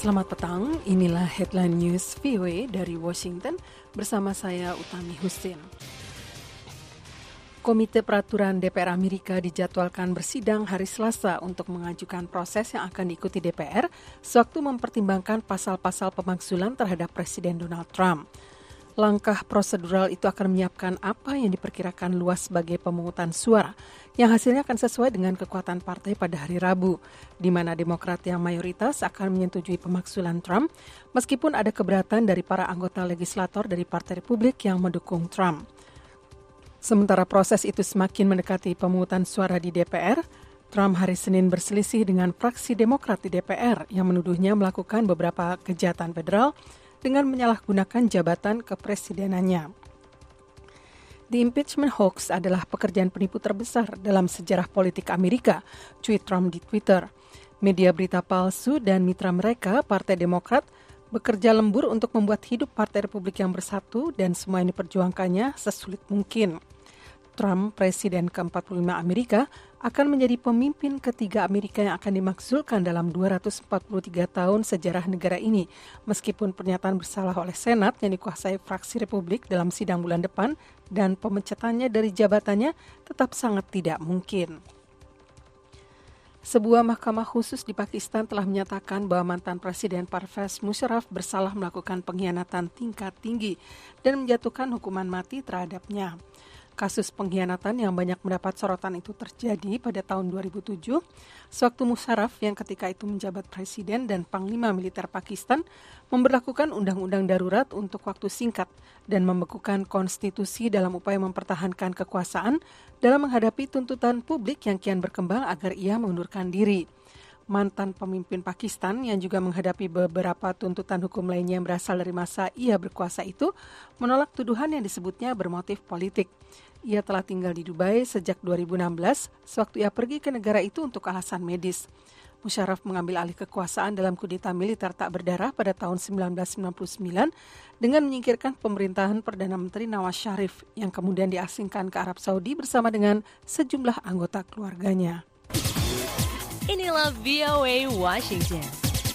Selamat petang, inilah Headline News VOA dari Washington bersama saya Utami Husin. Komite Peraturan DPR Amerika dijadwalkan bersidang hari Selasa untuk mengajukan proses yang akan diikuti DPR sewaktu mempertimbangkan pasal-pasal pemakzulan terhadap Presiden Donald Trump. Langkah prosedural itu akan menyiapkan apa yang diperkirakan luas sebagai pemungutan suara yang hasilnya akan sesuai dengan kekuatan partai pada hari Rabu, di mana Demokrat yang mayoritas akan menyetujui pemakzulan Trump meskipun ada keberatan dari para anggota legislator dari Partai Republik yang mendukung Trump. Sementara proses itu semakin mendekati pemungutan suara di DPR, Trump hari Senin berselisih dengan fraksi Demokrat di DPR yang menuduhnya melakukan beberapa kejahatan federal dengan menyalahgunakan jabatan kepresidenannya. The impeachment hoax adalah pekerjaan penipu terbesar dalam sejarah politik Amerika, tweet Trump di Twitter. Media berita palsu dan mitra mereka, Partai Demokrat, bekerja lembur untuk membuat hidup Partai Republik yang bersatu dan semua yang diperjuangkannya sesulit mungkin. Trump, Presiden ke-45 Amerika, akan menjadi pemimpin ketiga Amerika yang akan dimakzulkan dalam 243 tahun sejarah negara ini, meskipun pernyataan bersalah oleh Senat yang dikuasai fraksi Republik dalam sidang bulan depan dan pemecatannya dari jabatannya tetap sangat tidak mungkin. Sebuah mahkamah khusus di Pakistan telah menyatakan bahwa mantan Presiden Parvez Musharraf bersalah melakukan pengkhianatan tingkat tinggi dan menjatuhkan hukuman mati terhadapnya. Kasus pengkhianatan yang banyak mendapat sorotan itu terjadi pada tahun 2007, sewaktu Musharraf yang ketika itu menjabat Presiden dan Panglima Militer Pakistan memberlakukan undang-undang darurat untuk waktu singkat dan membekukan konstitusi dalam upaya mempertahankan kekuasaan dalam menghadapi tuntutan publik yang kian berkembang agar ia mengundurkan diri. Mantan pemimpin Pakistan yang juga menghadapi beberapa tuntutan hukum lainnya yang berasal dari masa ia berkuasa itu menolak tuduhan yang disebutnya bermotif politik. Ia telah tinggal di Dubai sejak 2016, sewaktu ia pergi ke negara itu untuk alasan medis. Musharraf mengambil alih kekuasaan dalam kudeta militer tak berdarah pada tahun 1999 dengan menyingkirkan pemerintahan Perdana Menteri Nawaz Sharif yang kemudian diasingkan ke Arab Saudi bersama dengan sejumlah anggota keluarganya. Inilah VOA Washington.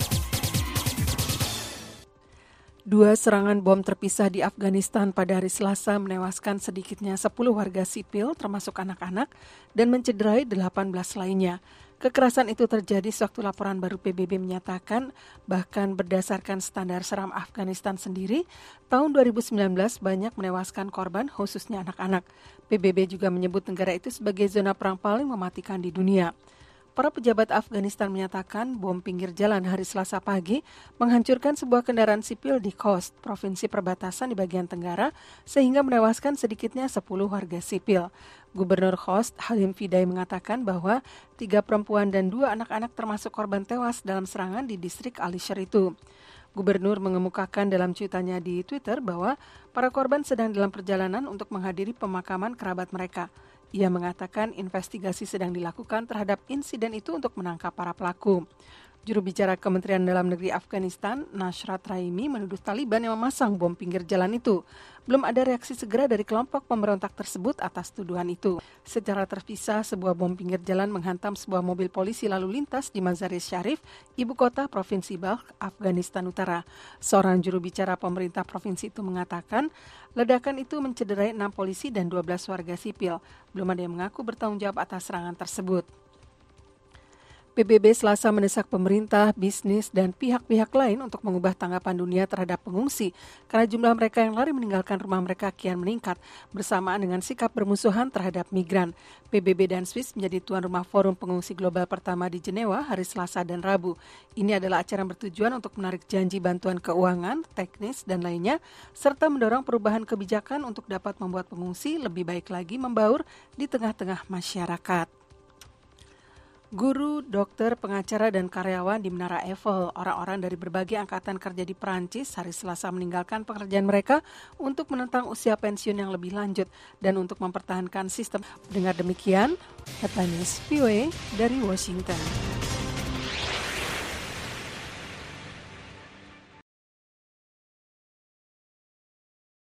2 serangan bom terpisah di Afghanistan pada hari Selasa menewaskan sedikitnya 10 warga sipil termasuk anak-anak dan mencederai 18 lainnya. Kekerasan itu terjadi sewaktu laporan baru PBB menyatakan bahkan berdasarkan standar seram Afghanistan sendiri, tahun 2019 banyak menewaskan korban khususnya anak-anak. PBB juga menyebut negara itu sebagai zona perang paling mematikan di dunia. Para pejabat Afghanistan menyatakan bom pinggir jalan hari Selasa pagi menghancurkan sebuah kendaraan sipil di Khost, provinsi perbatasan di bagian tenggara, sehingga menewaskan sedikitnya 10 warga sipil. Gubernur Khost, Halim Fidai, mengatakan bahwa 3 perempuan dan 2 anak-anak termasuk korban tewas dalam serangan di distrik Alisher itu. Gubernur mengemukakan dalam cuitannya di Twitter bahwa para korban sedang dalam perjalanan untuk menghadiri pemakaman kerabat mereka. Ia mengatakan investigasi sedang dilakukan terhadap insiden itu untuk menangkap para pelaku. Juru bicara Kementerian Dalam Negeri Afghanistan, Nashrat Raimi, menuduh Taliban yang memasang bom pinggir jalan itu. Belum ada reaksi segera dari kelompok pemberontak tersebut atas tuduhan itu. Secara terpisah, sebuah bom pinggir jalan menghantam sebuah mobil polisi lalu lintas di Mazar-e Sharif, ibu kota Provinsi Balkh, Afghanistan Utara. Seorang juru bicara pemerintah provinsi itu mengatakan, ledakan itu mencederai 6 polisi dan 12 warga sipil. Belum ada yang mengaku bertanggung jawab atas serangan tersebut. PBB Selasa mendesak pemerintah, bisnis, dan pihak-pihak lain untuk mengubah tanggapan dunia terhadap pengungsi karena jumlah mereka yang lari meninggalkan rumah mereka kian meningkat bersamaan dengan sikap bermusuhan terhadap migran. PBB dan Swiss menjadi tuan rumah forum pengungsi global pertama di Jenewa hari Selasa dan Rabu. Ini adalah acara yang bertujuan untuk menarik janji bantuan keuangan, teknis, dan lainnya, serta mendorong perubahan kebijakan untuk dapat membuat pengungsi lebih baik lagi membaur di tengah-tengah masyarakat. Guru, dokter, pengacara, dan karyawan di Menara Eiffel, orang-orang dari berbagai angkatan kerja di Perancis hari Selasa meninggalkan pekerjaan mereka untuk menentang usia pensiun yang lebih lanjut dan untuk mempertahankan sistem. Dengar demikian, Headline News VOA dari Washington.